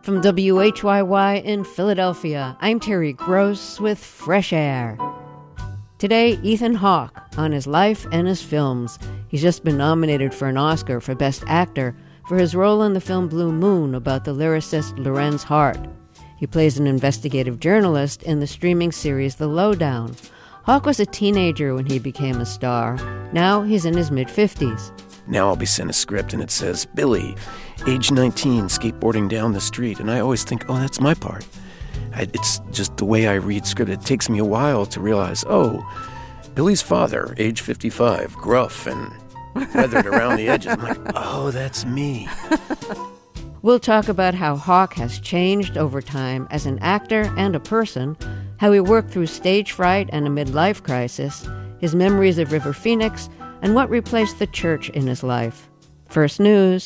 From WHYY in Philadelphia, I'm Terry Gross with Fresh Air. Today, Ethan Hawke on his life and his films. He's just been nominated for an Oscar for Best Actor for his role in the film Blue Moon about the lyricist Lorenz Hart. He plays an investigative journalist in the streaming series The Lowdown. Hawke was a teenager when he became a star. Now he's in his mid-50s. Now I'll be sent a script and it says, Billy, age 19, skateboarding down the street. And I always think, oh, that's my part. It's just the way I read script. It takes me a while to realize, oh, Billy's father, age 55, gruff and weathered around the edges. I'm like, oh, that's me. We'll talk about how Hawke has changed over time as an actor and a person, how he worked through stage fright and a midlife crisis, his memories of River Phoenix, and what replaced the church in his life. First news.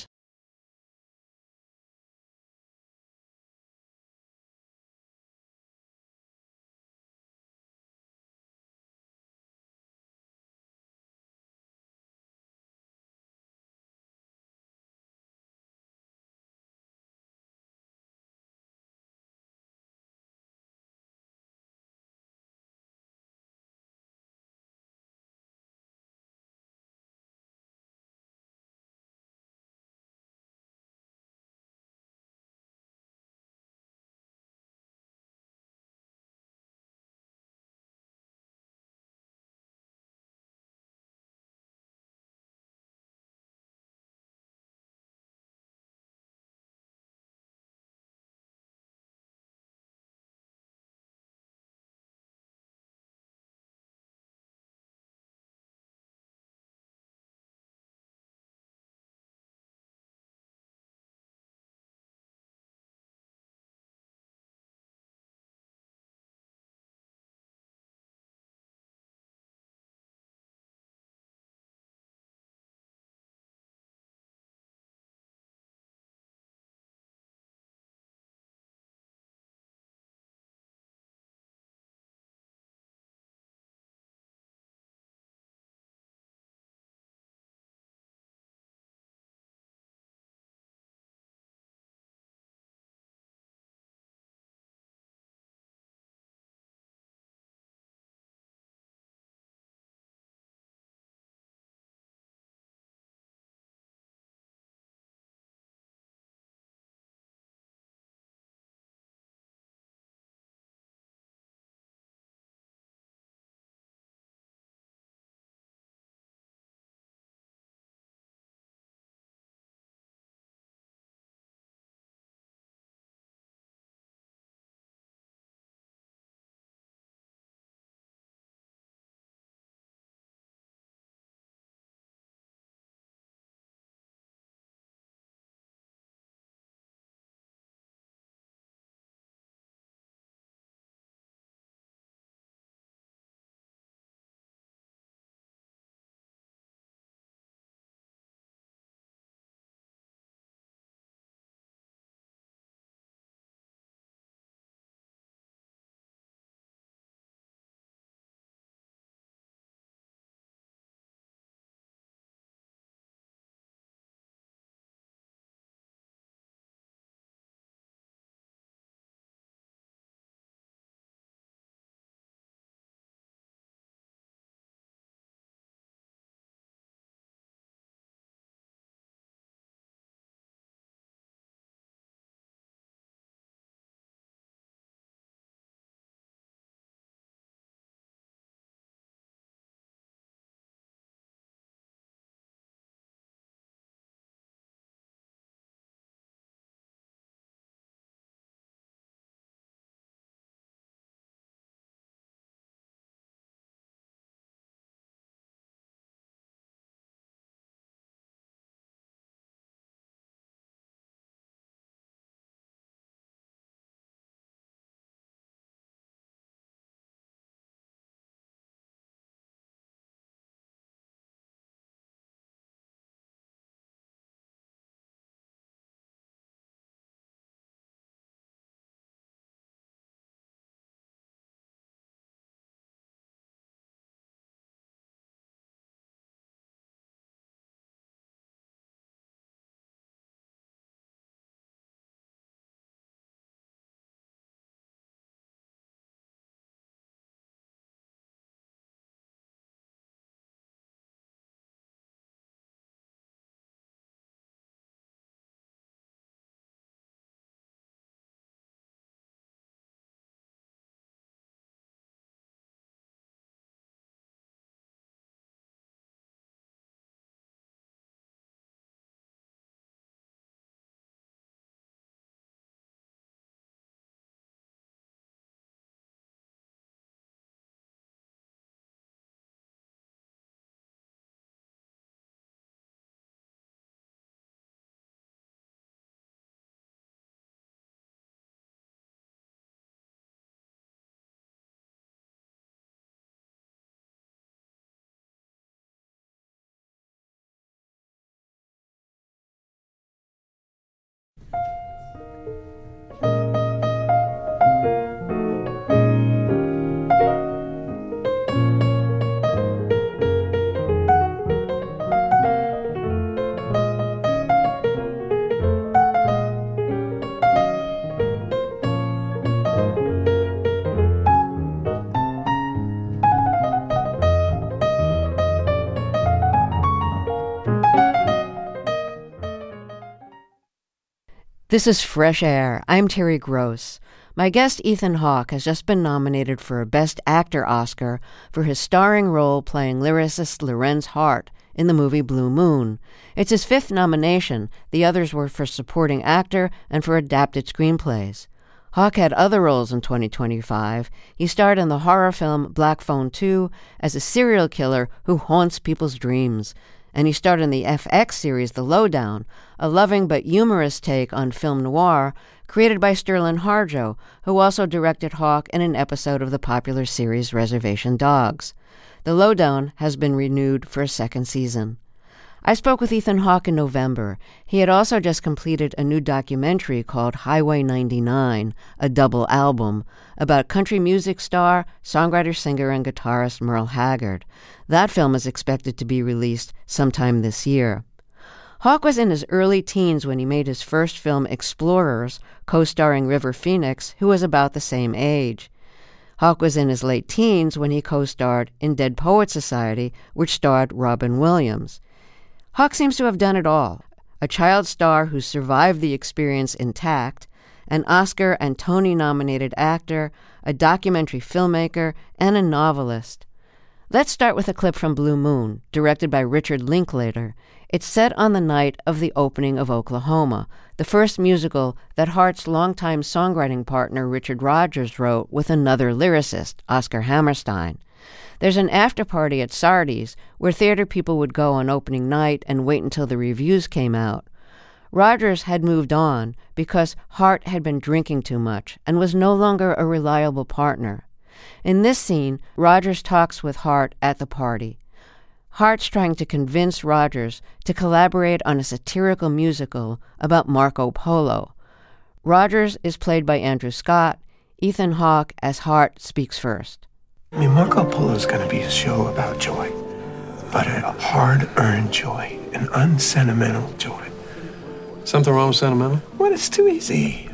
This is Fresh Air. I'm Terry Gross. My guest Ethan Hawke has just been nominated for a Best Actor Oscar for his starring role playing lyricist Lorenz Hart in the movie Blue Moon. It's his 5th nomination. The others were for supporting actor and for adapted screenplays. Hawke had other roles in 2025. He starred in the horror film Black Phone 2 as a serial killer who haunts people's dreams. And he starred in the FX series The Lowdown, a loving but humorous take on film noir created by Sterling Harjo, who also directed Hawke in an episode of the popular series Reservation Dogs. The Lowdown has been renewed for a 2nd season. I spoke with Ethan Hawke in November. He had also just completed a new documentary called Highway 99, a double album, about country music star, songwriter, singer, and guitarist Merle Haggard. That film is expected to be released sometime this year. Hawke was in his early teens when he made his first film Explorers, co-starring River Phoenix, who was about the same age. Hawke was in his late teens when he co-starred in Dead Poets Society, which starred Robin Williams. Hawke seems to have done it all. A child star who survived the experience intact, an Oscar and Tony-nominated actor, a documentary filmmaker, and a novelist. Let's start with a clip from Blue Moon, directed by Richard Linklater. It's set on the night of the opening of Oklahoma, the first musical that Hart's longtime songwriting partner Richard Rodgers wrote with another lyricist, Oscar Hammerstein. There's an after-party at Sardi's where theater people would go on opening night and wait until the reviews came out. Rodgers had moved on because Hart had been drinking too much and was no longer a reliable partner. In this scene, Rodgers talks with Hart at the party. Hart's trying to convince Rodgers to collaborate on a satirical musical about Marco Polo. Rodgers is played by Andrew Scott. Ethan Hawke as Hart speaks first. I mean, Marco Polo is going to be a show about joy, but a hard-earned joy, an unsentimental joy. Something wrong with sentimental? What? It's too easy.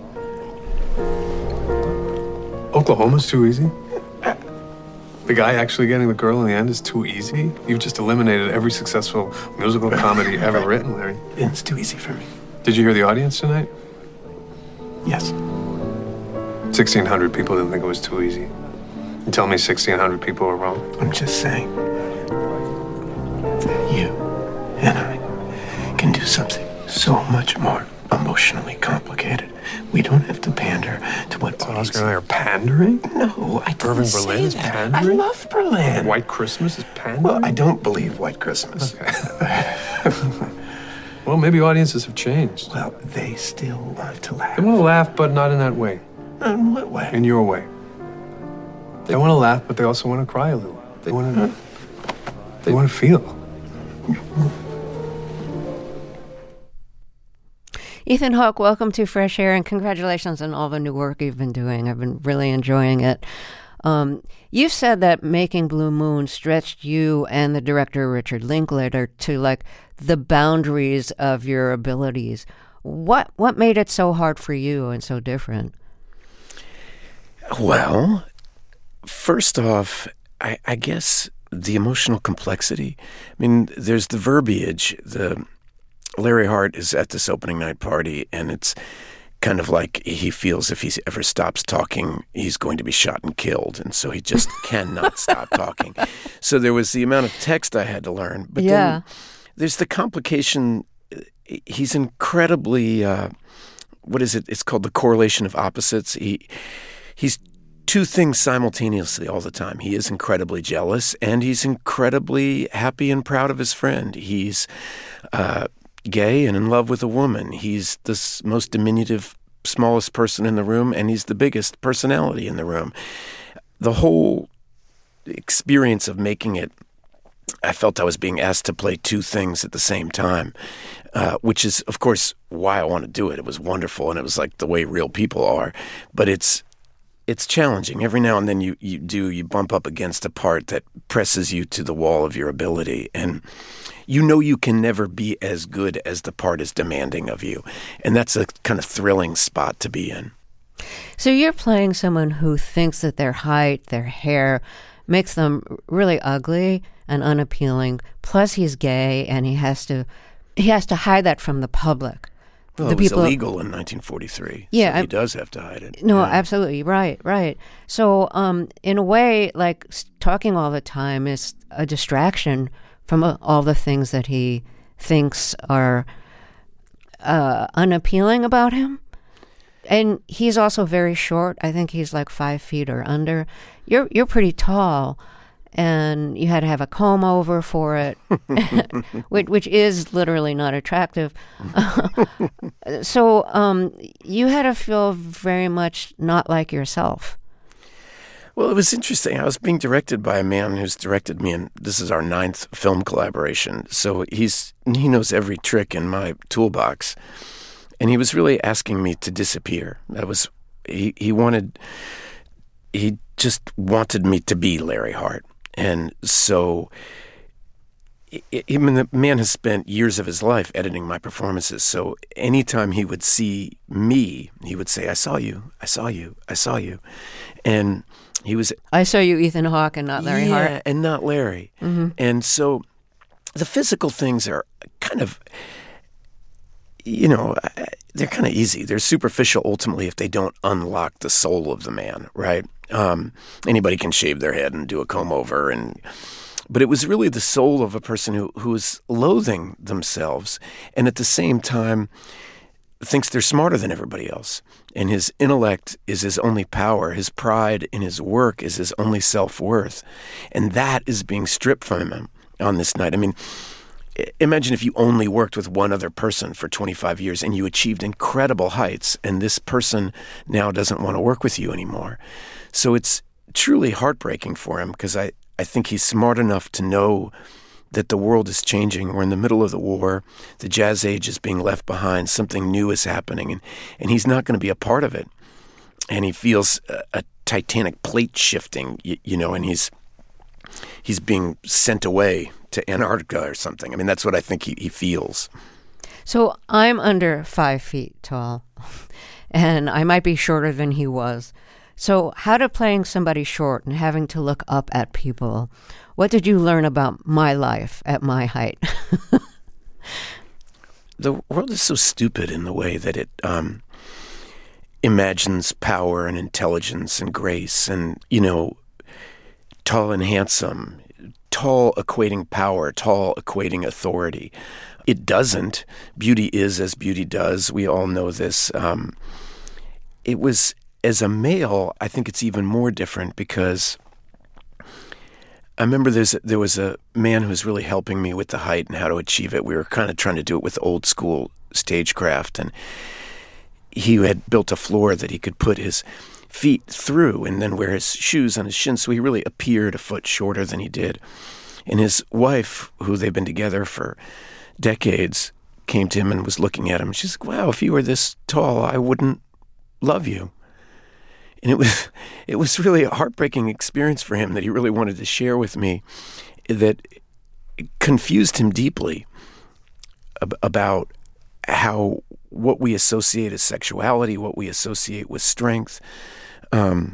Oklahoma's too easy? The guy actually getting the girl in the end is too easy? You've just eliminated every successful musical comedy ever written, Larry. It's too easy for me. Did you hear the audience tonight? Yes. 1,600 people didn't think it was too easy. You tell me 1,600 people are wrong? I'm just saying that you and I can do something so much more emotionally complicated. We don't have to pander to what Oscar and I are pandering? No, I didn't Irving say Berlin is that. pandering? I love Berlin. White Christmas is pandering? Well, I don't believe White Christmas. Okay. Well, maybe audiences have changed. Well, they still want to laugh. They want to laugh, but not in that way. In what way? In your way. They want to laugh, but they also want to cry a little. They want to feel. Ethan Hawke, welcome to Fresh Air, and congratulations on all the new work you've been doing. I've been really enjoying it. You've said that making Blue Moon stretched you and the director Richard Linklater to like the boundaries of your abilities. What made it so hard for you and so different? Well, first off, I guess the emotional complexity. I mean, there's the verbiage. Larry Hart is at this opening night party, and it's kind of like he feels if he ever stops talking, he's going to be shot and killed, and so he just cannot stop talking. So there was the amount of text I had to learn. But then there's the complication. He's incredibly, what is it? It's called the correlation of opposites. He's two things simultaneously all the time. He is incredibly jealous, and he's incredibly happy and proud of his friend. He's gay and in love with a woman. He's the most diminutive, smallest person in the room, and he's the biggest personality in the room. The whole experience of making it, I felt I was being asked to play two things at the same time, which is, of course, why I want to do it. It was wonderful, and it was like the way real people are. But it's challenging. Every now and then you bump up against a part that presses you to the wall of your ability, and you know you can never be as good as the part is demanding of you. And that's a kind of thrilling spot to be in. So you're playing someone who thinks that their height, their hair, makes them really ugly and unappealing. Plus he's gay, and he has to hide that from the public. Well, the it was people illegal in 1943. Yeah, so he does have to hide it. No, Yeah. absolutely. Right. So, in a way, like talking all the time is a distraction from all the things that he thinks are unappealing about him. And he's also very short. I think he's like 5 feet or under. You're pretty tall, and you had to have a comb over for it, which is literally not attractive. So you had to feel very much not like yourself. Well, it was interesting. I was being directed by a man who's directed me, and this is our 9th film collaboration. So he knows every trick in my toolbox, and he was really asking me to disappear. That was he just wanted me to be Larry Hart, and so. The man has spent years of his life editing my performances, so anytime he would see me, he would say, I saw you, I saw you, I saw you. And he was... I saw you, Ethan Hawke, and not Larry Hart. Yeah, and not Larry. Mm-hmm. And so the physical things are kind of, they're kind of easy. They're superficial, ultimately, if they don't unlock the soul of the man, right? Anybody can shave their head and do a comb over But it was really the soul of a person who is loathing themselves and at the same time thinks they're smarter than everybody else. And his intellect is his only power. His pride in his work is his only self-worth. And that is being stripped from him on this night. I mean, imagine if you only worked with one other person for 25 years and you achieved incredible heights, and this person now doesn't want to work with you anymore. So it's truly heartbreaking for him, because I think he's smart enough to know that the world is changing. We're in the middle of the war. The jazz age is being left behind. Something new is happening, and he's not going to be a part of it. And he feels a titanic plate shifting, and he's being sent away to Antarctica or something. I mean, that's what I think he feels. So I'm under 5 feet tall, and I might be shorter than he was. So how did playing somebody short and having to look up at people, what did you learn about my life at my height? The world is so stupid in the way that it imagines power and intelligence and grace and, tall and handsome, tall equating power, tall equating authority. It doesn't. Beauty is as beauty does. We all know this. It was... As a male, I think it's even more different, because I remember there was a man who was really helping me with the height and how to achieve it. We were kind of trying to do it with old school stagecraft, and he had built a floor that he could put his feet through and then wear his shoes on his shins, so he really appeared a foot shorter than he did. And his wife, who they've been together for decades, came to him and was looking at him. She's like, wow, if you were this tall, I wouldn't love you. And it was really a heartbreaking experience for him that he really wanted to share with me, that confused him deeply about what we associate as sexuality, what we associate with strength. And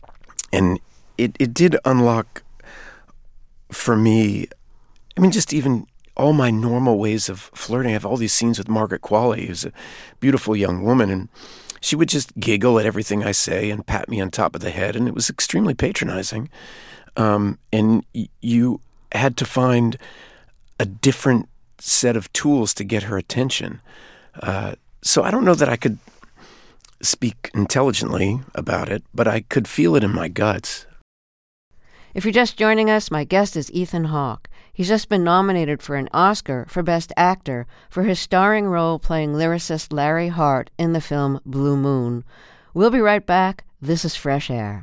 it did unlock for me, I mean, just even all my normal ways of flirting. I have all these scenes with Margaret Qualley, who's a beautiful young woman, and she would just giggle at everything I say and pat me on top of the head, and it was extremely patronizing. And you had to find a different set of tools to get her attention. So I don't know that I could speak intelligently about it, but I could feel it in my guts. If you're just joining us, my guest is Ethan Hawke. He's just been nominated for an Oscar for Best Actor for his starring role playing lyricist Larry Hart in the film Blue Moon. We'll be right back. This is Fresh Air.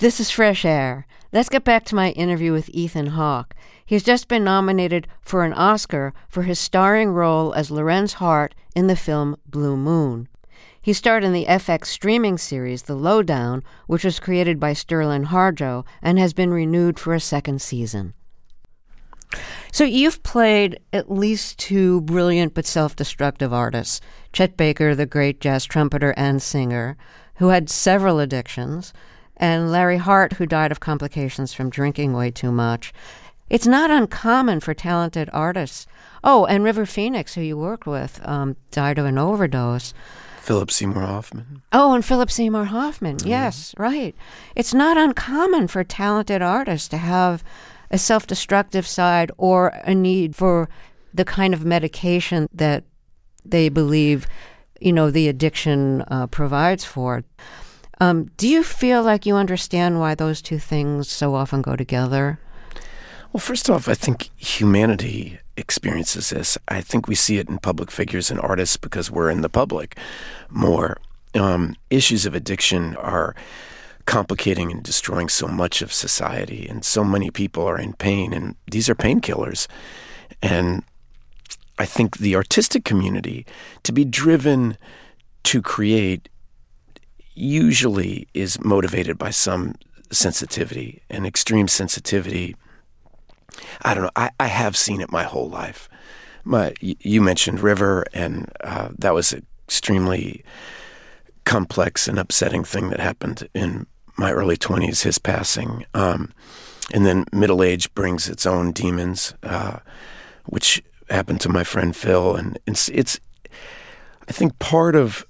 This is Fresh Air. Let's get back to my interview with Ethan Hawke. He's just been nominated for an Oscar for his starring role as Lorenz Hart in the film Blue Moon. He starred in the FX streaming series The Lowdown, which was created by Sterling Harjo and has been renewed for a second season. So you've played at least two brilliant but self-destructive artists, Chet Baker, the great jazz trumpeter and singer, who had several addictions, and Larry Hart, who died of complications from drinking way too much. It's not uncommon for talented artists. Oh, and River Phoenix, who you worked with, died of an overdose. Philip Seymour Hoffman. Oh, and Philip Seymour Hoffman. Yes, right. It's not uncommon for talented artists to have a self-destructive side or a need for the kind of medication that they believe, the addiction provides for. Do you feel like you understand why those two things so often go together? Well, first off, I think humanity experiences this. I think we see it in public figures and artists because we're in the public more. Issues of addiction are complicating and destroying so much of society, and so many people are in pain, and these are painkillers. And I think the artistic community, to be driven to create, usually is motivated by some sensitivity, an extreme sensitivity. I don't know. I have seen it my whole life. You mentioned River, and that was an extremely complex and upsetting thing that happened in my early 20s, his passing. And then middle age brings its own demons, which happened to my friend Phil. And it's I think part of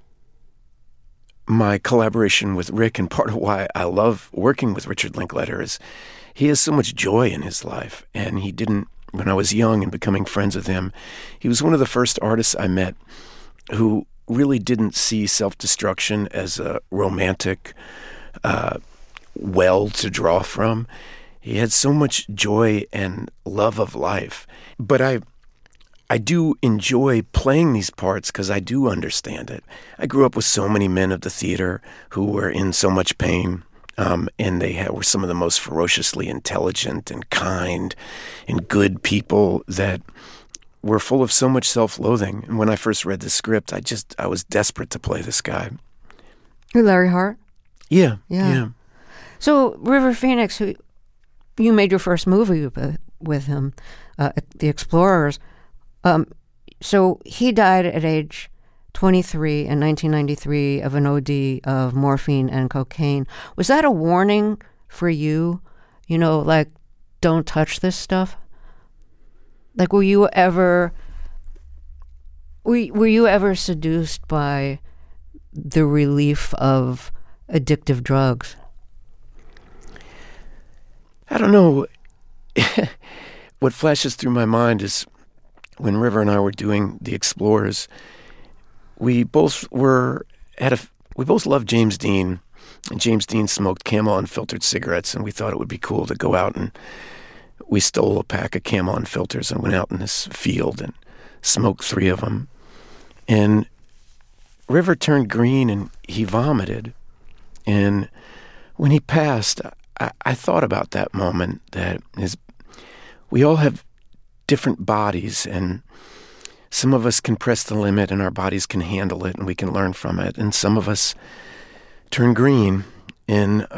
my collaboration with Rick, and part of why I love working with Richard Linklater, is he has so much joy in his life. And he didn't, when I was young and becoming friends with him, he was one of the first artists I met who really didn't see self-destruction as a romantic well to draw from. He had so much joy and love of life. But I do enjoy playing these parts because I do understand it. I grew up with so many men of the theater who were in so much pain, and they were some of the most ferociously intelligent and kind and good people that were full of so much self-loathing. And when I first read the script, I was desperate to play this guy. Who, Larry Hart? Yeah. So River Phoenix, who you made your first movie with him, The Explorers. So he died at age 23 in 1993 of an OD of morphine and cocaine. Was that a warning for you? Like, don't touch this stuff? Like, were you ever seduced by the relief of addictive drugs? I don't know. What flashes through my mind is when River and I were doing The Explorers, we both loved James Dean, and James Dean smoked Camel Unfiltered cigarettes, and we thought it would be cool to go out, and we stole a pack of Camel Unfilters and went out in this field and smoked 3 of them. And River turned green and he vomited. And when he passed, I thought about that moment, that we all have different bodies, and some of us can press the limit and our bodies can handle it and we can learn from it. And some of us turn green, and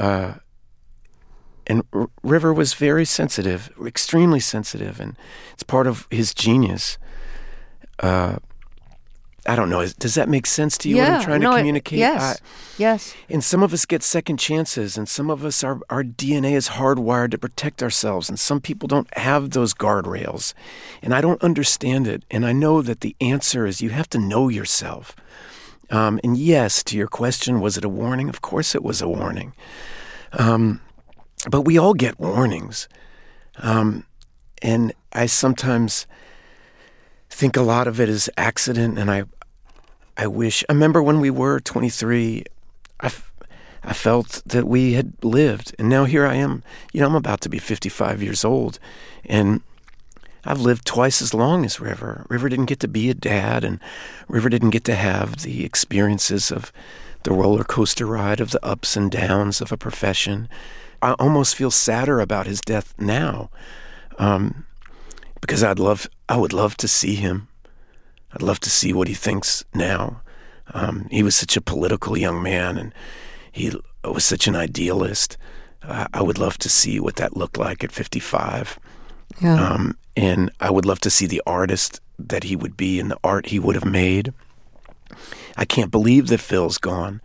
River was very sensitive, extremely sensitive, and it's part of his genius. I don't know. Does that make sense to you, what I'm trying to communicate? Yes. And some of us get second chances, and some of us, our DNA is hardwired to protect ourselves, and some people don't have those guardrails. And I don't understand it. And I know that the answer is you have to know yourself. And yes, to your question, was it a warning? Of course it was a warning. But we all get warnings. And I sometimes think a lot of it is accident, and I remember when we were 23, I felt that we had lived, and now here I am. I'm about to be 55 years old, and I've lived twice as long as River. River didn't get to be a dad, and River didn't get to have the experiences of the roller coaster ride of the ups and downs of a profession. I almost feel sadder about his death now, because I would love to see him. I'd love to see what he thinks now. He was such a political young man, and he was such an idealist. I would love to see what that looked like at 55. Yeah. And I would love to see the artist that he would be and the art he would have made. I can't believe that Phil's gone.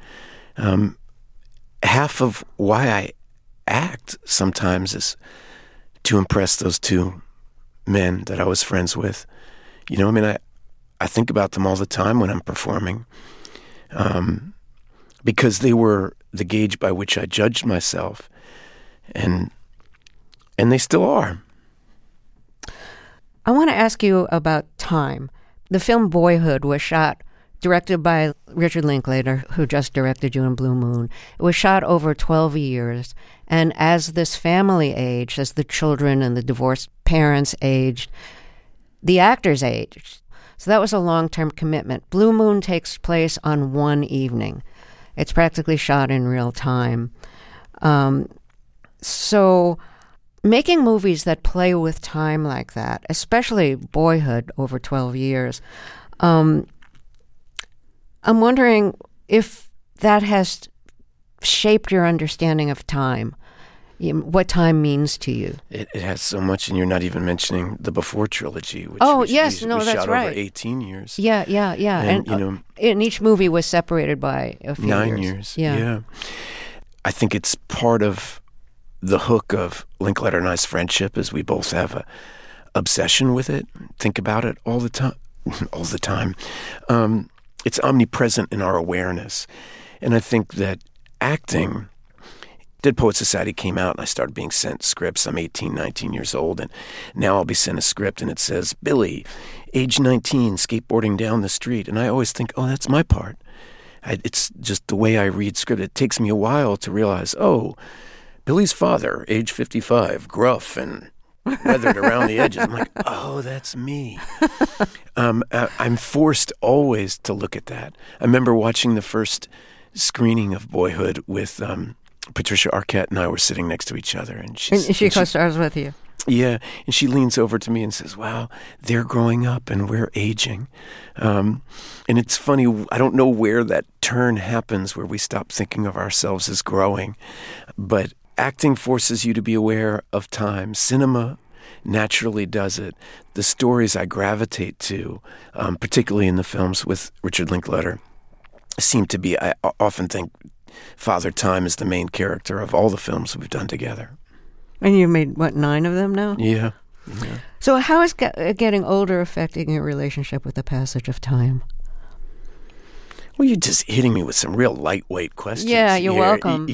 Half of why I act sometimes is to impress those two men that I was friends with. You know, I mean, I think about them all the time when I'm performing, because they were the gauge by which I judged myself, and they still are. I want to ask you about time. The film Boyhood was directed by Richard Linklater, who just directed you in Blue Moon. It was shot over 12 years. And as this family aged, as the children and the divorced parents aged, the actors aged. So that was a long-term commitment. Blue Moon takes place on one evening. It's practically shot in real time. So making movies that play with time like that, especially Boyhood over 12 years, I'm wondering if that has shaped your understanding of time, what time means to you. It has so much, and you're not even mentioning the Before trilogy, which we that's shot right. Over 18 years. Yeah. And you know, and each movie was separated by a few 9 years. Yeah. I think it's part of the hook of Linklater and I's friendship is we both have a obsession with it, think about it all the time. All the time. It's omnipresent in our awareness. And I think that acting, Dead Poets Society came out and I started being sent scripts. I'm 18, 19 years old, and now I'll be sent a script and it says, Billy, age 19, skateboarding down the street. And I always think, oh, that's my part. It's just the way I read script. It takes me a while to realize, oh, Billy's father, age 55, gruff and weathered around the edges. I'm like, oh, that's me. I'm forced always to look at that. I remember watching the first screening of Boyhood with Patricia Arquette, and I were sitting next to each other. And she co-stars with you. Yeah, and she leans over to me and says, wow, they're growing up and we're aging. And it's funny, I don't know where that turn happens where we stop thinking of ourselves as growing, but acting forces you to be aware of time. Cinema naturally does it. The stories I gravitate to, particularly in the films with Richard Linklater, seem to be, I often think Father Time is the main character of all the films we've done together. And you've made, 9 of them now? Yeah. So how is getting older affecting your relationship with the passage of time? Well, you're just hitting me with some real lightweight questions. Yeah, you're welcome.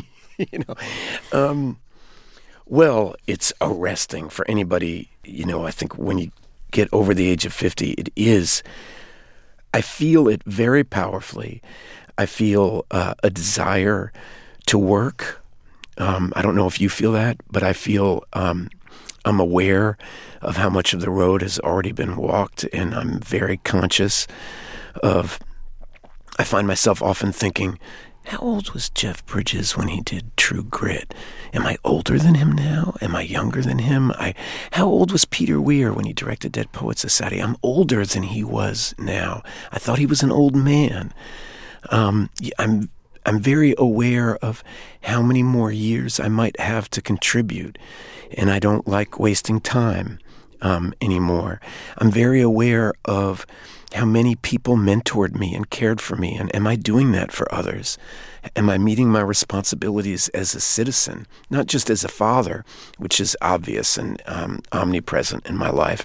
Mm-hmm. Well, it's arresting for anybody. I think when you get over the age of 50, it is. I feel it very powerfully. I feel a desire to work. I don't know if you feel that, but I feel I'm aware of how much of the road has already been walked, and I'm very conscious of. I find myself often thinking, how old was Jeff Bridges when he did True Grit? Am I older than him now? Am I younger than him? How old was Peter Weir when he directed Dead Poets Society? I'm older than he was now. I thought he was an old man. I'm very aware of how many more years I might have to contribute, and I don't like wasting time anymore. I'm very aware of how many people mentored me and cared for me, and am I doing that for others? Am I meeting my responsibilities as a citizen, not just as a father, which is obvious and omnipresent in my life?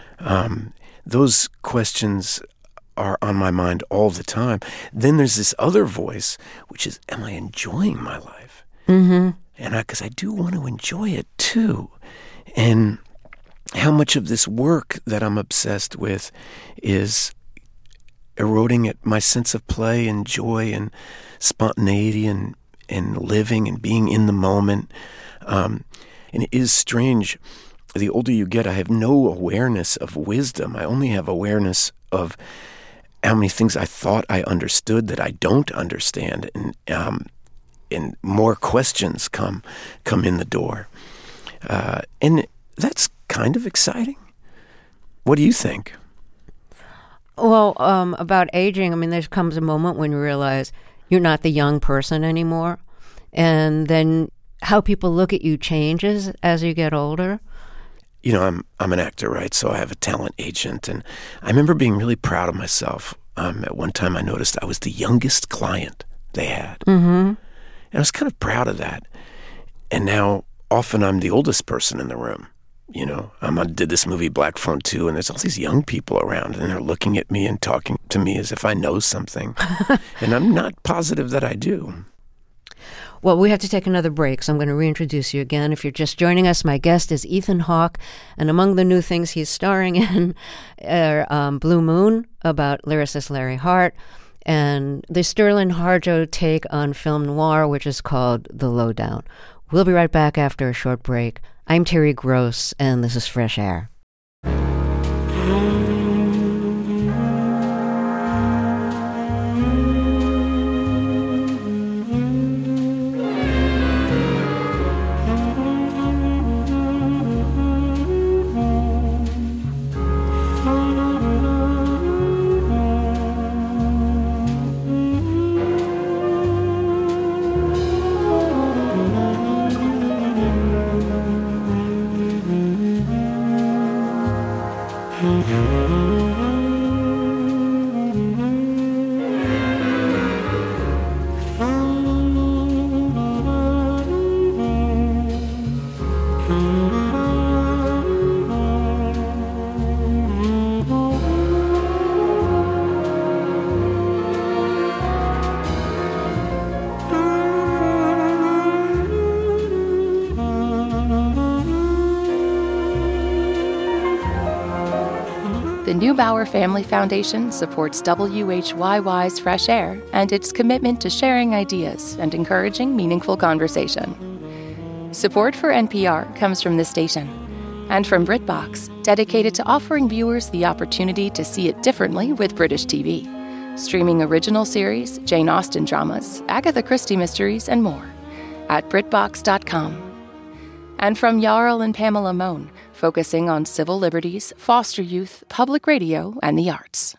Those questions are on my mind all the time. Then there's this other voice, which is, am I enjoying my life? Mm-hmm. And because I do want to enjoy it too. And how much of this work that I'm obsessed with is eroding at my sense of play and joy and spontaneity and living and being in the moment. And it is strange. The older you get, I have no awareness of wisdom. I only have awareness of how many things I thought I understood that I don't understand, and more questions come in the door, and that's kind of exciting. What do you think? Well, about aging, I mean, there comes a moment when you realize you're not the young person anymore, and then how people look at you changes as you get older. You know, I'm an actor, right? So I have a talent agent, and I remember being really proud of myself. At one time, I noticed I was the youngest client they had, and I was kind of proud of that. And now, often I'm the oldest person in the room. You know, I did this movie Black Phone 2, and there's all these young people around, and they're looking at me and talking to me as if I know something, and I'm not positive that I do. Well, we have to take another break, so I'm going to reintroduce you again. If you're just joining us, my guest is Ethan Hawke, and among the new things he's starring in are Blue Moon, about lyricist Larry Hart, and the Sterling Harjo take on film noir, which is called The Lowdown. We'll be right back after a short break. I'm Terry Gross, and this is Fresh Air. The Neubauer Family Foundation supports WHYY's Fresh Air and its commitment to sharing ideas and encouraging meaningful conversation. Support for NPR comes from this station and from BritBox, dedicated to offering viewers the opportunity to see it differently with British TV. Streaming original series, Jane Austen dramas, Agatha Christie mysteries, and more at BritBox.com. And from Jarl and Pamela Mohn, focusing on civil liberties, foster youth, public radio, and the arts.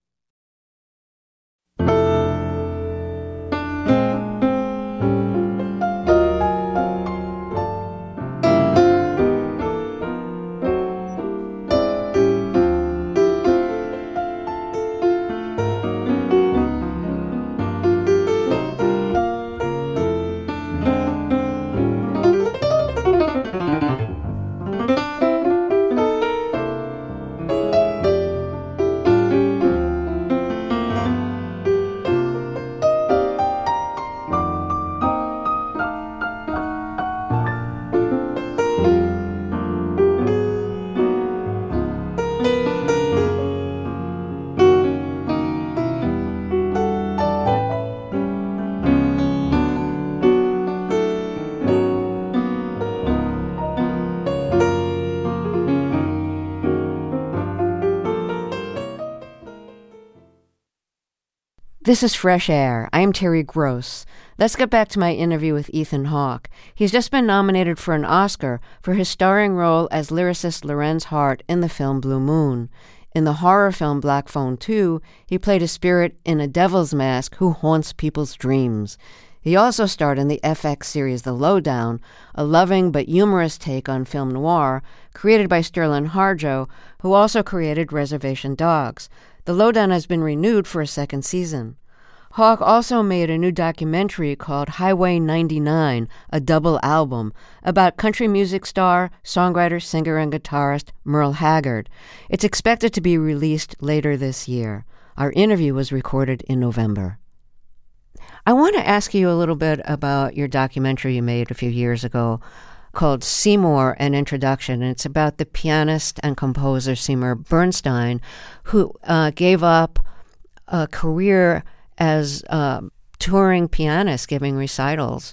This is Fresh Air. I'm Terry Gross. Let's get back to my interview with Ethan Hawke. He's just been nominated for an Oscar for his starring role as lyricist Lorenz Hart in the film Blue Moon. In the horror film Black Phone 2, he played a spirit in a devil's mask who haunts people's dreams. He also starred in the FX series The Lowdown, a loving but humorous take on film noir created by Sterling Harjo, who also created Reservation Dogs. The Lowdown has been renewed for a second season. Hawke also made a new documentary called Highway 99, a double album, about country music star, songwriter, singer, and guitarist Merle Haggard. It's expected to be released later this year. Our interview was recorded in November. I want to ask you a little bit about your documentary you made a few years ago called Seymour, An Introduction, and it's about the pianist and composer Seymour Bernstein, who gave up a career as a touring pianist, giving recitals.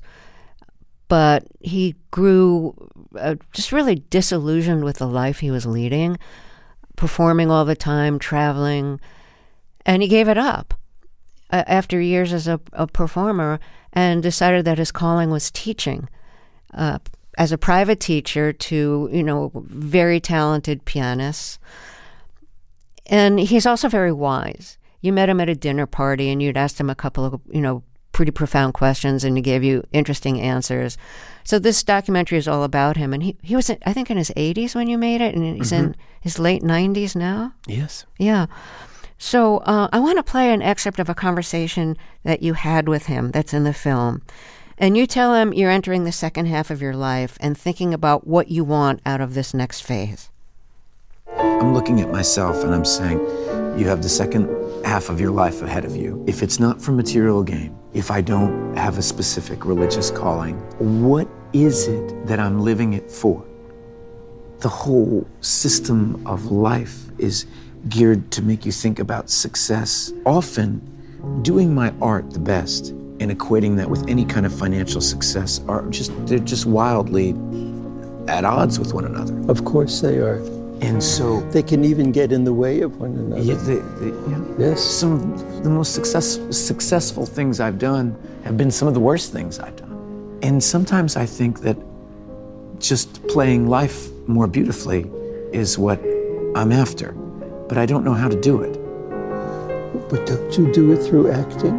But he grew just really disillusioned with the life he was leading, performing all the time, traveling. And he gave it up after years as a performer and decided that his calling was teaching. As a private teacher to, very talented pianists. And he's also very wise. You met him at a dinner party and you'd asked him a couple of, pretty profound questions and he gave you interesting answers. So this documentary is all about him. And he was, I think, in his 80s when you made it, and he's in his late 90s now? Yes. Yeah. So I want to play an excerpt of a conversation that you had with him that's in the film. And you tell him you're entering the second half of your life and thinking about what you want out of this next phase. I'm looking at myself and I'm saying, you have the second half of your life ahead of you. If it's not for material gain, if I don't have a specific religious calling, what is it that I'm living it for? The whole system of life is geared to make you think about success. Often, doing my art the best and equating that with any kind of financial success they're just wildly at odds with one another. Of course they are. And so they can even get in the way of one another. Yes. Some of the most successful things I've done have been some of the worst things I've done. And sometimes I think that just playing life more beautifully is what I'm after, but I don't know how to do it. But don't you do it through acting?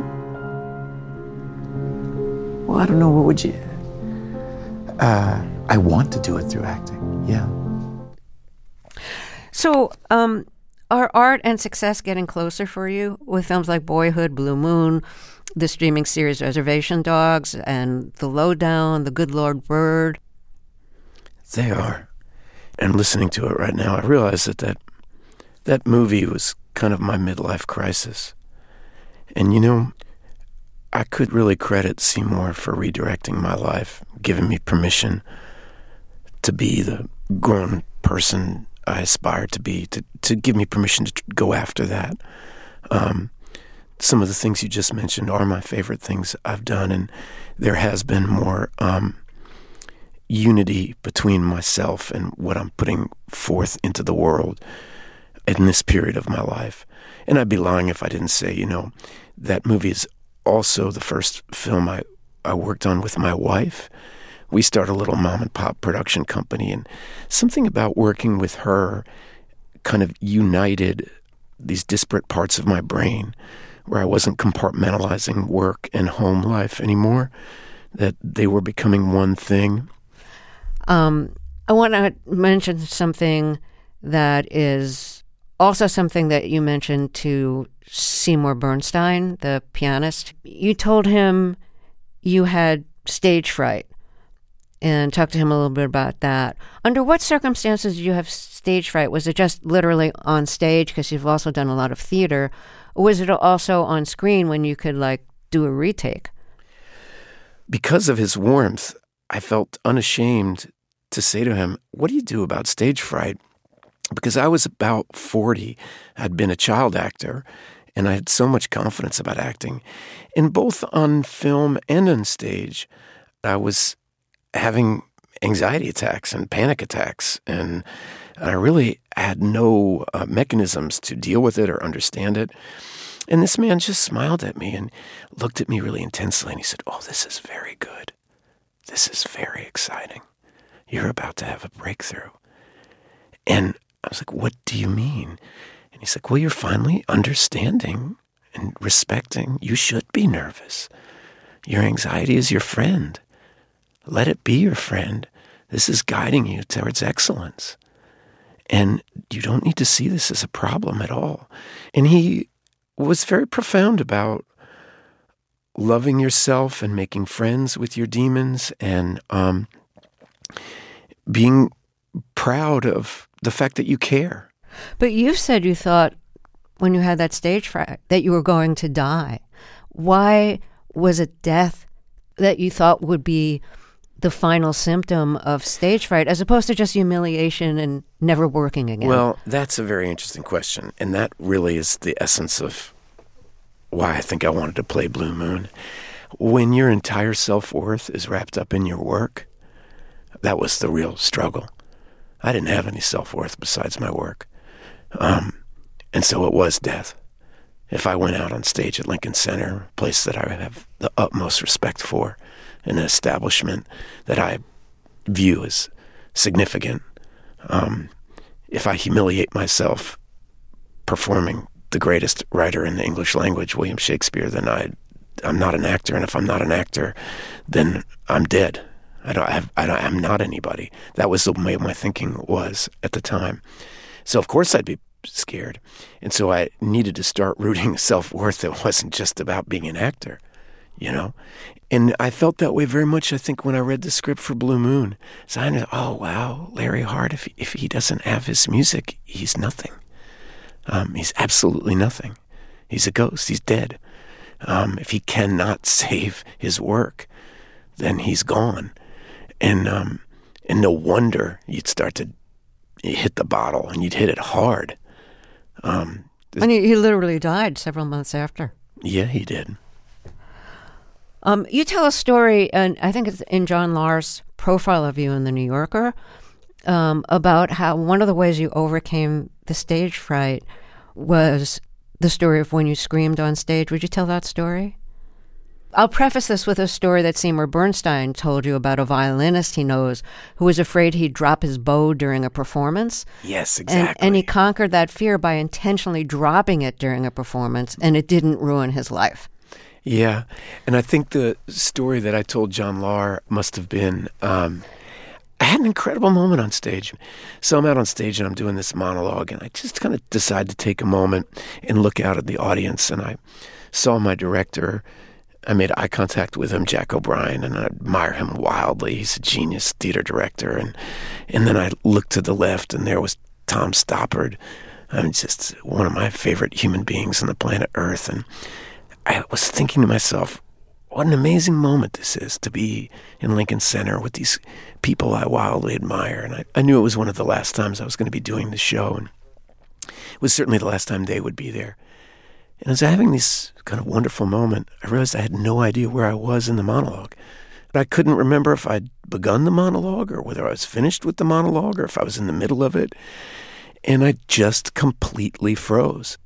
Well, I don't know, what would you... I want to do it through acting, yeah. So, are art and success getting closer for you with films like Boyhood, Blue Moon, the streaming series Reservation Dogs, and The Lowdown, The Good Lord Bird? They are. And listening to it right now, I realize that movie was kind of my midlife crisis. And I could really credit Seymour for redirecting my life, giving me permission to be the grown person I aspired to be, to give me permission to go after that. Some of the things you just mentioned are my favorite things I've done, and there has been more unity between myself and what I'm putting forth into the world in this period of my life. And I'd be lying if I didn't say, that movie is also the first film I worked on with my wife. We started a little mom and pop production company, and something about working with her kind of united these disparate parts of my brain where I wasn't compartmentalizing work and home life anymore, that they were becoming one thing. I want to mention something that is also something that you mentioned to Seymour Bernstein, the pianist. You told him you had stage fright and talked to him a little bit about that. Under what circumstances did you have stage fright? Was it just literally on stage, because you've also done a lot of theater, or was it also on screen when you could do a retake? Because of his warmth, I felt unashamed to say to him, what do you do about stage fright? Because I was about 40, I'd been a child actor, and I had so much confidence about acting. And both on film and on stage, I was having anxiety attacks and panic attacks, and I really had no mechanisms to deal with it or understand it. And this man just smiled at me and looked at me really intensely, and he said, oh, this is very good. This is very exciting. You're about to have a breakthrough. And I was like, what do you mean? And he's like, well, you're finally understanding and respecting. You should be nervous. Your anxiety is your friend. Let it be your friend. This is guiding you towards excellence. And you don't need to see this as a problem at all. And he was very profound about loving yourself and making friends with your demons and being proud of the fact that you care. But you said you thought when you had that stage fright that you were going to die. Why was it death that you thought would be the final symptom of stage fright, as opposed to just humiliation and never working again? Well, that's a very interesting question, and that really is the essence of why I think I wanted to play Blue Moon. When your entire self-worth is wrapped up in your work, that was the real struggle. I didn't have any self-worth besides my work. And so it was death. if I went out on stage at Lincoln Center, a place that I have the utmost respect for, an establishment that I view as significant. If I humiliate myself performing the greatest writer in the English language, William Shakespeare, then I'm not an actor. And if I'm not an actor, then I'm dead. I'm not anybody. That was the way my thinking was at the time. So of course I'd be scared. And so I needed to start rooting self-worth that wasn't just about being an actor, you know? And I felt that way very much, I think, when I read the script for Blue Moon. So I knew, oh, wow, Larry Hart, if he doesn't have his music, he's nothing. He's absolutely nothing. He's a ghost. He's dead. If he cannot save his work, then he's gone. And no wonder you'd start to hit the bottle, and you'd hit it hard. And he literally died several months after. Yeah, he did. You tell a story, and I think it's in John Lahr's profile of you in The New Yorker, about how one of the ways you overcame the stage fright was the story of when you screamed on stage. Would you tell that story? I'll preface this with a story that Seymour Bernstein told you about a violinist he knows who was afraid he'd drop his bow during a performance. Yes, exactly. And he conquered that fear by intentionally dropping it during a performance, and it didn't ruin his life. Yeah, and I think the story that I told John Lahr must have been, I had an incredible moment on stage. So I'm out on stage and I'm doing this monologue, and I just kind of decide to take a moment and look out at the audience, and I saw my director. I made eye contact with him, Jack O'Brien, and I admire him wildly. He's a genius theater director. And then I looked to the left, and there was Tom Stoppard. I'm just one of my favorite human beings on the planet Earth. And I was thinking to myself, what an amazing moment this is to be in Lincoln Center with these people I wildly admire. And I knew it was one of the last times I was going to be doing the show. And it was certainly the last time they would be there. And as I was having this kind of wonderful moment, I realized I had no idea where I was in the monologue. But I couldn't remember if I'd begun the monologue or whether I was finished with the monologue or if I was in the middle of it. And I just completely froze.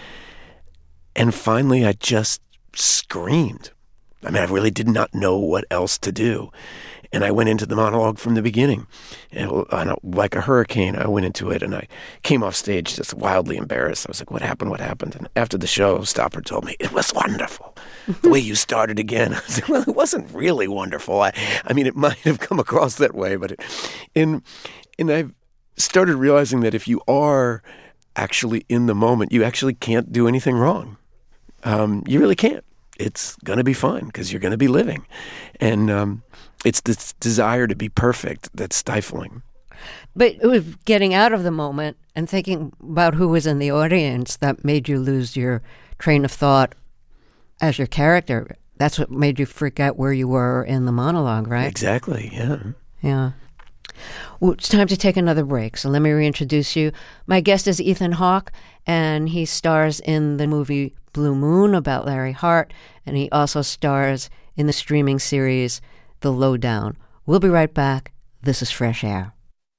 And finally, I just screamed. I mean, I really did not know what else to do. And I went into the monologue from the beginning. And like a hurricane, I went into it, and I came off stage just wildly embarrassed. I was like, what happened? What happened? And after the show, Stoppard told me, it was wonderful. The way you started again. I was like, well, it wasn't really wonderful. I mean, it might have come across that way, but and I started realizing that if you are actually in the moment, you actually can't do anything wrong. You really can't. It's going to be fine because you're going to be living. And it's this desire to be perfect that's stifling. But it was getting out of the moment and thinking about who was in the audience that made you lose your train of thought as your character. That's what made you forget where you were in the monologue, right? Exactly, yeah. Yeah. Well, it's time to take another break, so let me reintroduce you. My guest is Ethan Hawke, and he stars in the movie Blue Moon about Larry Hart, and he also stars in the streaming series The Lowdown. We'll be right back. This is Fresh Air.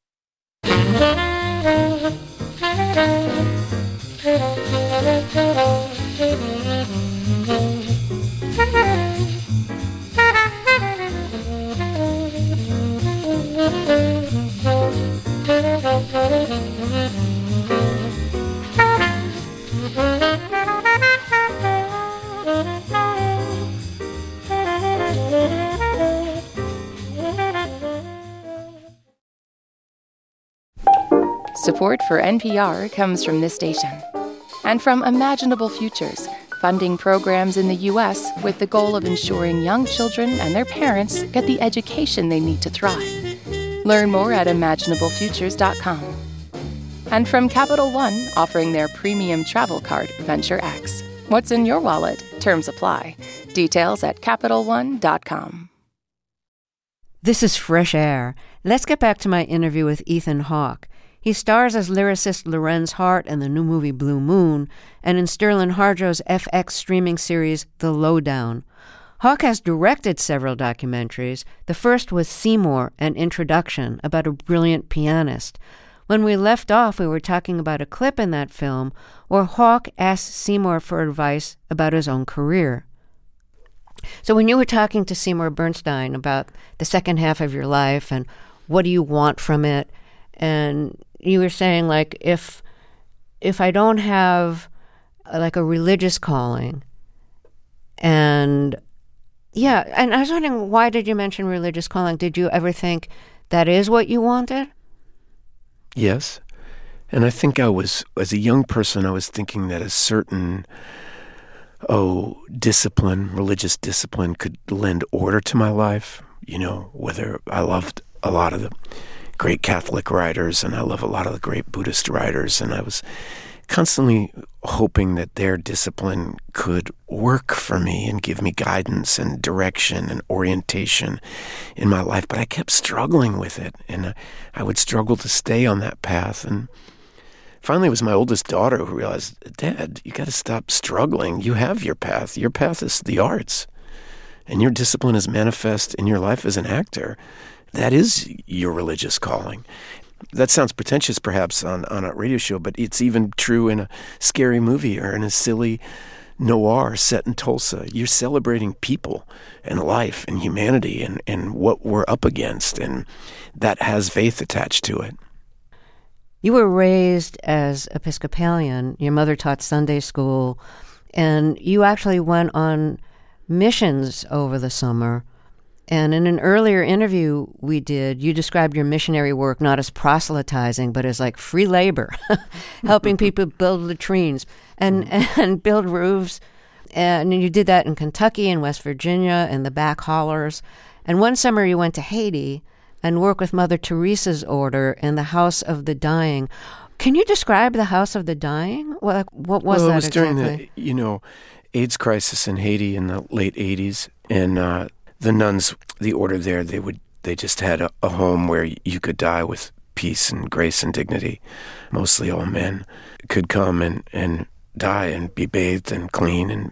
Support for NPR comes from this station and from Imaginable Futures, funding programs in the U.S. with the goal of ensuring young children and their parents get the education they need to thrive. Learn more at imaginablefutures.com. And from Capital One, offering their premium travel card, Venture X. What's in your wallet? Terms apply. Details at CapitalOne.com. This is Fresh Air. Let's get back to my interview with Ethan Hawke. He stars as lyricist Lorenz Hart in the new movie Blue Moon and in Sterling Harjo's FX streaming series The Lowdown. Hawke has directed several documentaries. The first was Seymour, an introduction about a brilliant pianist. When we left off, we were talking about a clip in that film where Hawk asks Seymour for advice about his own career. So when you were talking to Seymour Bernstein about the second half of your life and what do you want from it, and you were saying, like, if I don't have like a religious calling, and I was wondering, why did you mention religious calling? Did you ever think that is what you wanted? Yes. And I think as a young person, I was thinking that a certain, discipline, religious discipline could lend order to my life. You know, whether I loved a lot of the great Catholic writers and I love a lot of the great Buddhist writers, and I was constantly hoping that their discipline could work for me and give me guidance and direction and orientation in my life. But I kept struggling with it, and I would struggle to stay on that path. And finally, it was my oldest daughter who realized, Dad, you got to stop struggling. You have your path. Your path is the arts, and your discipline is manifest in your life as an actor. That is your religious calling. That sounds pretentious, perhaps, on a radio show, but it's even true in a scary movie or in a silly noir set in Tulsa. You're celebrating people and life and humanity and what we're up against, and that has faith attached to it. You were raised as Episcopalian. Your mother taught Sunday school, and you actually went on missions over the summer. And in an earlier interview we did, you described your missionary work not as proselytizing, but as like free labor, helping people build latrines and build roofs. And you did that in Kentucky and West Virginia and the back hollers. And one summer you went to Haiti and worked with Mother Teresa's order in the House of the Dying. Can you describe the House of the Dying? What was that exactly? It was during the, AIDS crisis in Haiti in the late 80s. And the nuns, the order there, they just had a home where you could die with peace and grace and dignity. Mostly all men could come and die and be bathed and clean.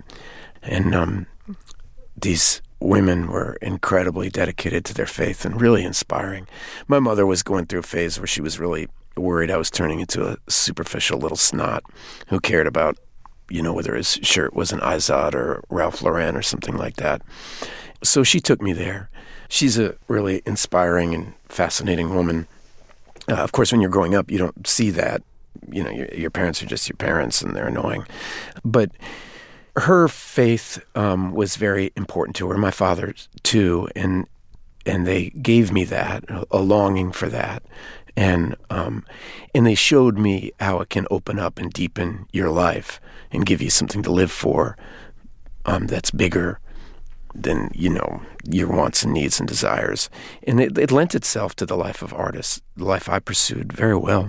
And these women were incredibly dedicated to their faith and really inspiring. My mother was going through a phase where she was really worried I was turning into a superficial little snot who cared about, whether his shirt was an Izod or Ralph Lauren or something like that. So she took me there. She's a really inspiring and fascinating woman. Of course, when you're growing up, you don't see that. Your parents are just your parents, and they're annoying. But her faith was very important to her. My father's too, and they gave me that, a longing for that, and they showed me how it can open up and deepen your life and give you something to live for that's bigger than, your wants and needs and desires. And it lent itself to the life of artists, the life I pursued very well.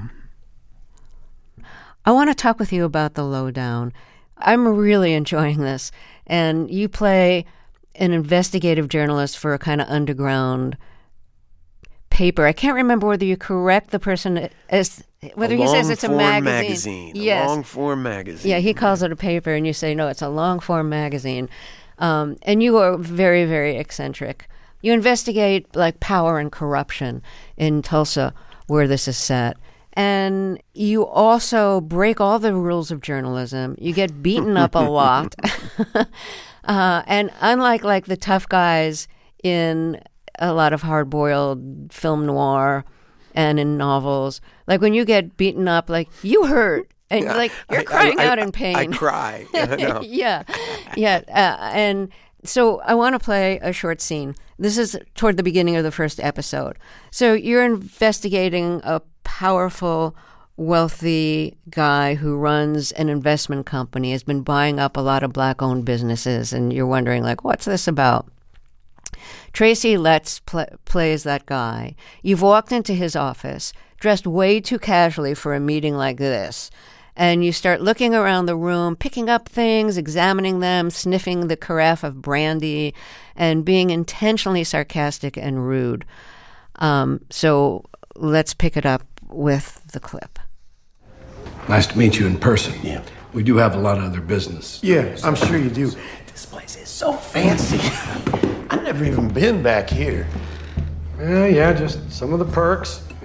I want to talk with you about The Lowdown. I'm really enjoying this. And you play an investigative journalist for a kind of underground paper. I can't remember whether you correct the person as whether he says it's a magazine. Yes. A long-form magazine. Yeah, he calls it a paper, and you say, no, it's a long-form magazine. And you are very, very eccentric. You investigate like power and corruption in Tulsa, where this is set. And you also break all the rules of journalism. You get beaten up a lot. And unlike like the tough guys in a lot of hard-boiled film noir and in novels, like when you get beaten up, like you hurt. And you're crying out in pain. I cry. No. Yeah. And so I want to play a short scene. This is toward the beginning of the first episode. So you're investigating a powerful, wealthy guy who runs an investment company, has been buying up a lot of Black-owned businesses, and you're wondering, like, what's this about? Tracy Letts plays that guy. You've walked into his office, dressed way too casually for a meeting like this. And you start looking around the room, picking up things, examining them, sniffing the carafe of brandy, and being intentionally sarcastic and rude. So let's pick it up with the clip. Nice to meet you in person. Yeah. We do have a lot of other business. Yeah, I'm sure you do. This place is so fancy. I've never even been back here. Yeah, just some of the perks.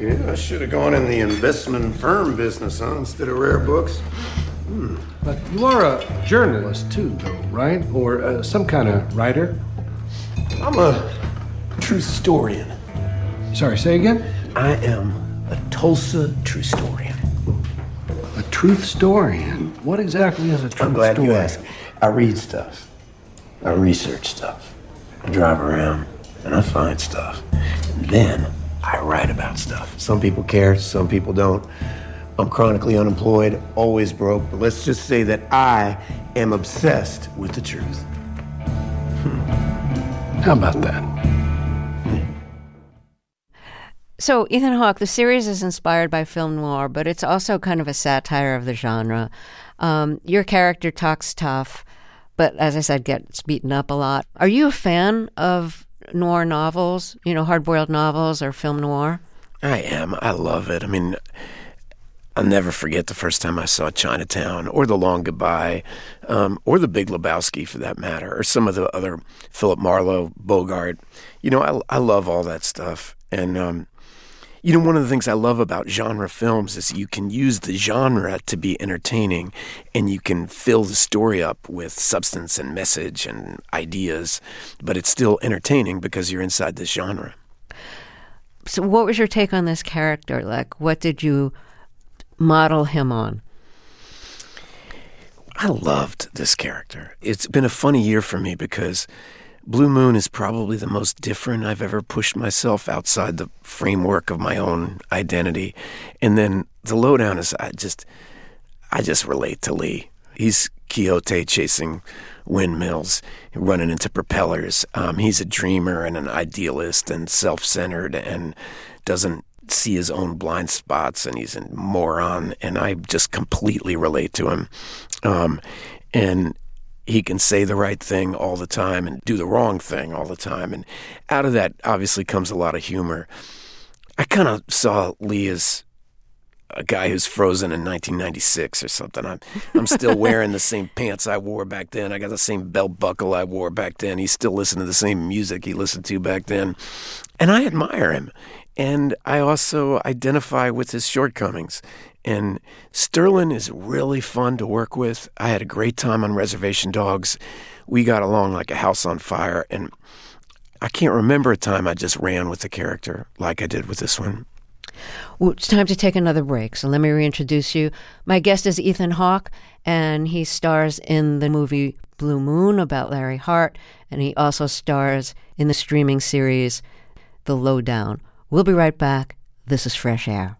Yeah, I should have gone in the investment firm business, huh, instead of rare books. But you are a journalist too, though, right? Or some kind of writer? I'm a truth historian. Sorry, say again? I am a Tulsa true historian. A truth historian? What exactly is a truth I'm glad historian? you asked. I read stuff. I research stuff. I drive around and I find stuff. And then I write about stuff. Some people care, some people don't. I'm chronically unemployed, always broke, but let's just say that I am obsessed with the truth. How about that? So, Ethan Hawke, the series is inspired by film noir, but it's also kind of a satire of the genre. Your character talks tough, but as I said, gets beaten up a lot. Are you a fan of noir novels, hard-boiled novels or film noir? I am. I love it. I mean, I'll never forget the first time I saw Chinatown or The Long Goodbye, or The Big Lebowski for that matter, or some of the other Philip Marlowe, Bogart. I love all that stuff. And, one of the things I love about genre films is you can use the genre to be entertaining, and you can fill the story up with substance and message and ideas, but it's still entertaining because you're inside this genre. So what was your take on this character? Like, what did you model him on? I loved this character. It's been a funny year for me because Blue Moon is probably the most different I've ever pushed myself outside the framework of my own identity. And then The Lowdown is, I just relate to Lee. He's Quixote chasing windmills, running into propellers. He's a dreamer and an idealist and self-centered and doesn't see his own blind spots, and he's a moron, and I just completely relate to him. And he can say the right thing all the time and do the wrong thing all the time. And out of that, obviously, comes a lot of humor. I kind of saw Lee as a guy who's frozen in 1996 or something. I'm still wearing the same pants I wore back then. I got the same belt buckle I wore back then. He's still listening to the same music he listened to back then. And I admire him. And I also identify with his shortcomings. And Sterling is really fun to work with. I had a great time on Reservation Dogs. We got along like a house on fire. And I can't remember a time I just ran with the character like I did with this one. Well, it's time to take another break, so let me reintroduce you. My guest is Ethan Hawke, and he stars in the movie Blue Moon about Larry Hart, and he also stars in the streaming series The Lowdown. We'll be right back. This is Fresh Air.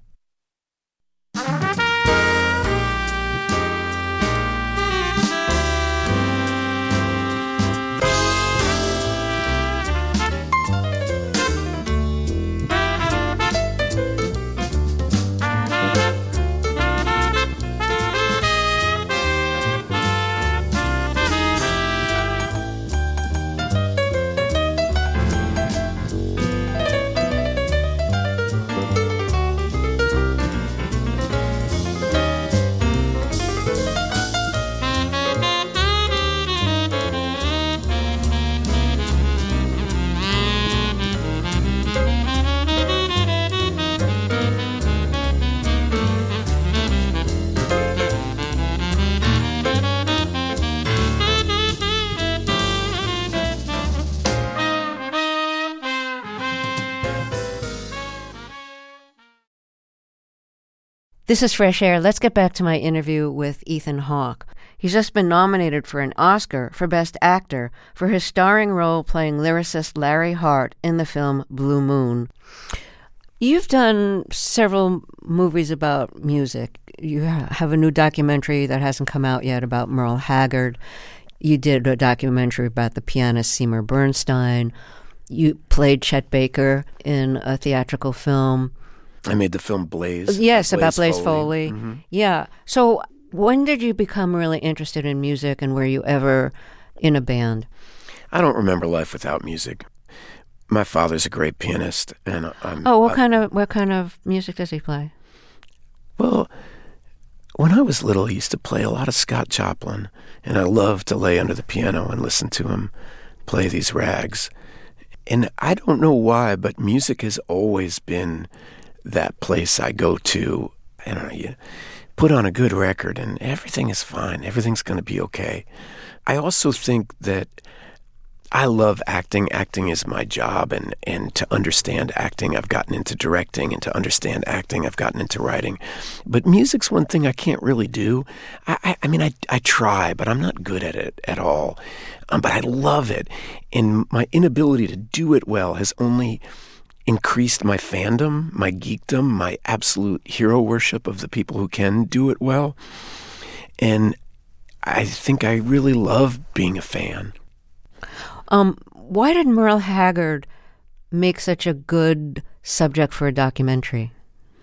This is Fresh Air. Let's get back to my interview with Ethan Hawke. He's just been nominated for an Oscar for Best Actor for his starring role playing lyricist Larry Hart in the film Blue Moon. You've done several movies about music. You have a new documentary that hasn't come out yet about Merle Haggard. You did a documentary about the pianist Seymour Bernstein. You played Chet Baker in a theatrical film. I made the film Blaze. Yes, about Blaze Foley. Mm-hmm. Yeah. So when did you become really interested in music, and were you ever in a band? I don't remember life without music. My father's a great pianist, and what kind of music does he play? Well, when I was little, he used to play a lot of Scott Joplin, and I loved to lay under the piano and listen to him play these rags. And I don't know why, but music has always been that place I go to. I don't know, you put on a good record and everything is fine. Everything's going to be okay. I also think that I love acting. Acting is my job, and to understand acting, I've gotten into directing, and to understand acting, I've gotten into writing. But music's one thing I can't really do. I mean, I try, but I'm not good at it at all. But I love it, and my inability to do it well has only increased my fandom, my geekdom, my absolute hero worship of the people who can do it well. And I think I really love being a fan. Why did Merle Haggard make such a good subject for a documentary?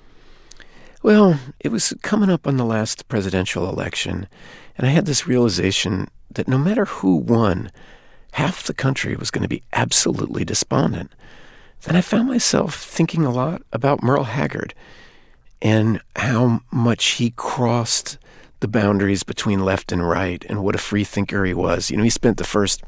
Well, it was coming up on the last presidential election, and I had this realization that no matter who won, half the country was going to be absolutely despondent. Then I found myself thinking a lot about Merle Haggard and how much he crossed the boundaries between left and right and what a free thinker he was. You know, he spent the first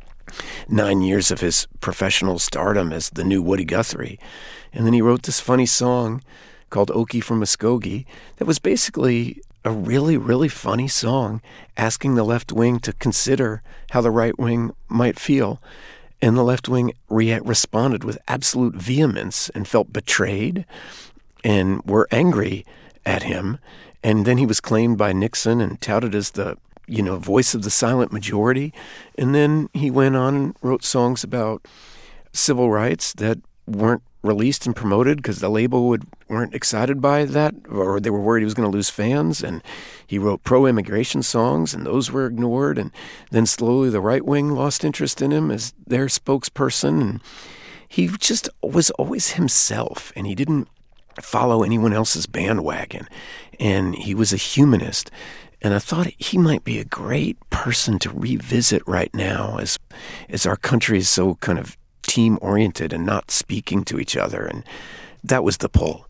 9 years of his professional stardom as the new Woody Guthrie. And then he wrote this funny song called Okie from Muskogee that was basically a really, really funny song asking the left wing to consider how the right wing might feel. And the left wing responded with absolute vehemence and felt betrayed and were angry at him. And then he was claimed by Nixon and touted as the voice of the silent majority. And then he went on and wrote songs about civil rights that weren't released and promoted because the label weren't excited by that, or they were worried he was going to lose fans. And he wrote pro-immigration songs, and those were ignored. And then slowly the right wing lost interest in him as their spokesperson. And he just was always himself, and he didn't follow anyone else's bandwagon. And he was a humanist. And I thought he might be a great person to revisit right now as our country is so kind of team-oriented and not speaking to each other. And that was the pull.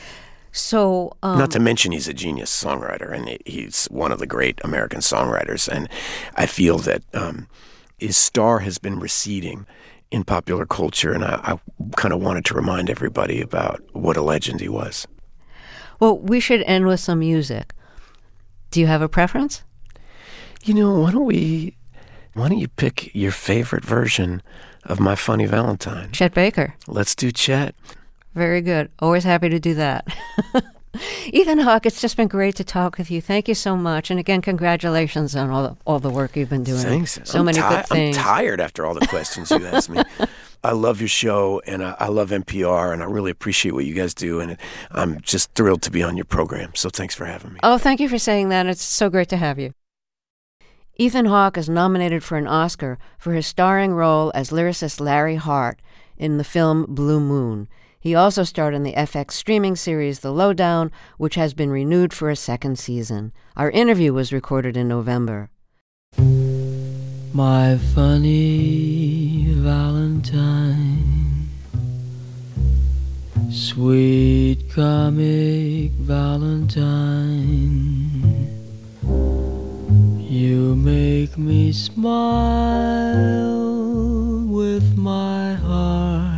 So, not to mention he's a genius songwriter, and he's one of the great American songwriters. And I feel that his star has been receding in popular culture, and I kind of wanted to remind everybody about what a legend he was. Well, we should end with some music. Do you have a preference? Why don't you pick your favorite version of My Funny Valentine? Chet Baker. Let's do Chet. Very good. Always happy to do that. Ethan Hawke, it's just been great to talk with you. Thank you so much. And again, congratulations on all the work you've been doing. Thanks. So many good things. I'm tired after all the questions you asked me. I love your show, and I love NPR, and I really appreciate what you guys do, and I'm just thrilled to be on your program. So thanks for having me. Oh, thank you for saying that. It's so great to have you. Ethan Hawke is nominated for an Oscar for his starring role as lyricist Larry Hart in the film Blue Moon. He also starred in the FX streaming series The Lowdown, which has been renewed for a second season. Our interview was recorded in November. My funny Valentine, sweet comic Valentine, you make me smile with my heart.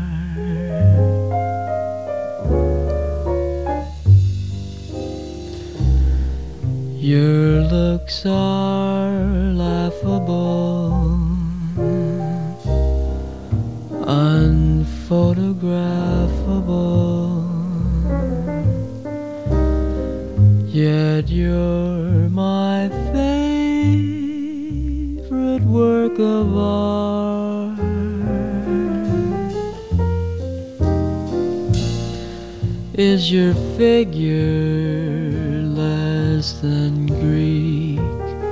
Your looks are laughable, unphotographable, yet you're my favorite work of art. Is your figure less than Greek?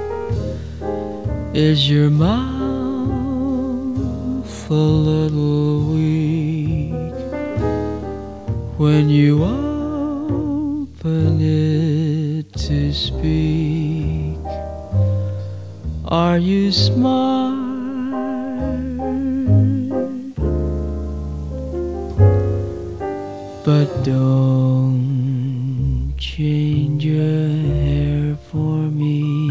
Is your mouth a little weak when you open it to speak? Are you smart? But don't change your hair for me,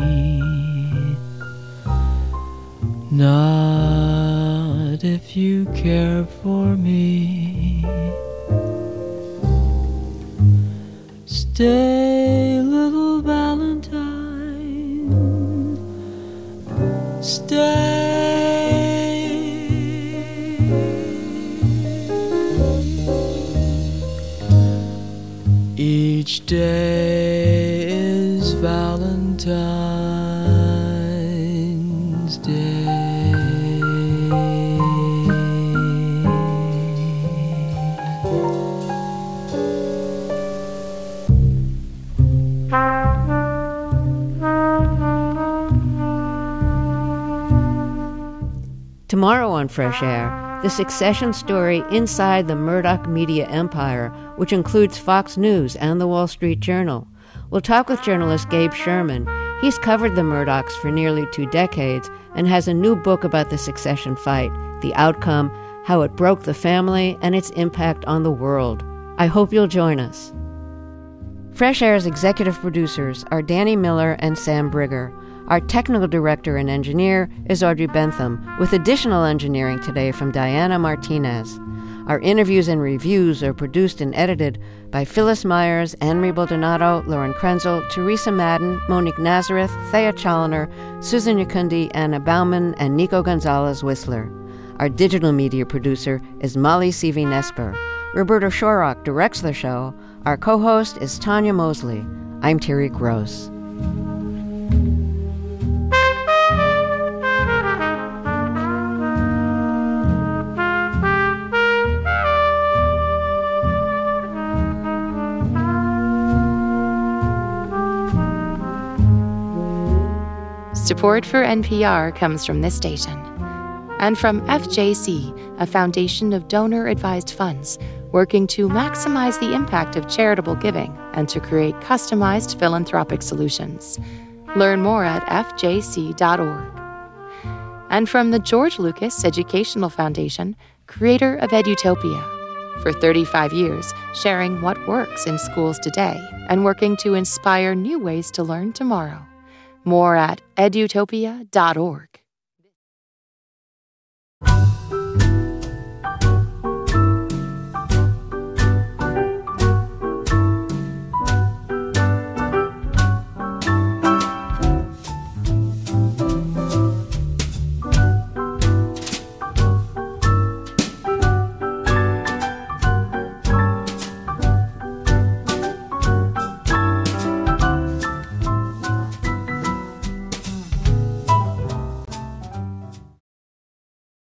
not if you care for me. Stay, little Valentine, stay. Each day is Valentine's Day. Tomorrow on Fresh Air, the succession story inside the Murdoch media empire, which includes Fox News and the Wall Street Journal. We'll talk with journalist Gabe Sherman. He's covered the Murdochs for nearly 2 decades and has a new book about the succession fight, the outcome, how it broke the family, and its impact on the world. I hope you'll join us. Fresh Air's executive producers are Danny Miller and Sam Brigger. Our technical director and engineer is Audrey Bentham, with additional engineering today from Diana Martinez. Our interviews and reviews are produced and edited by Phyllis Myers, Anne-Marie Baldonado, Lauren Krenzel, Teresa Madden, Monique Nazareth, Thea Challoner, Susan Yakundi, Anna Bauman, and Nico Gonzalez-Whistler. Our digital media producer is Molly Seavey-Nesper. Roberta Shorrock directs the show. Our co-host is Tanya Mosley. I'm Terry Gross. Support for NPR comes from this station and from FJC, a foundation of donor-advised funds working to maximize the impact of charitable giving and to create customized philanthropic solutions. Learn more at fjc.org. And from the George Lucas Educational Foundation, creator of Edutopia. For 35 years, sharing what works in schools today and working to inspire new ways to learn tomorrow. More at edutopia.org.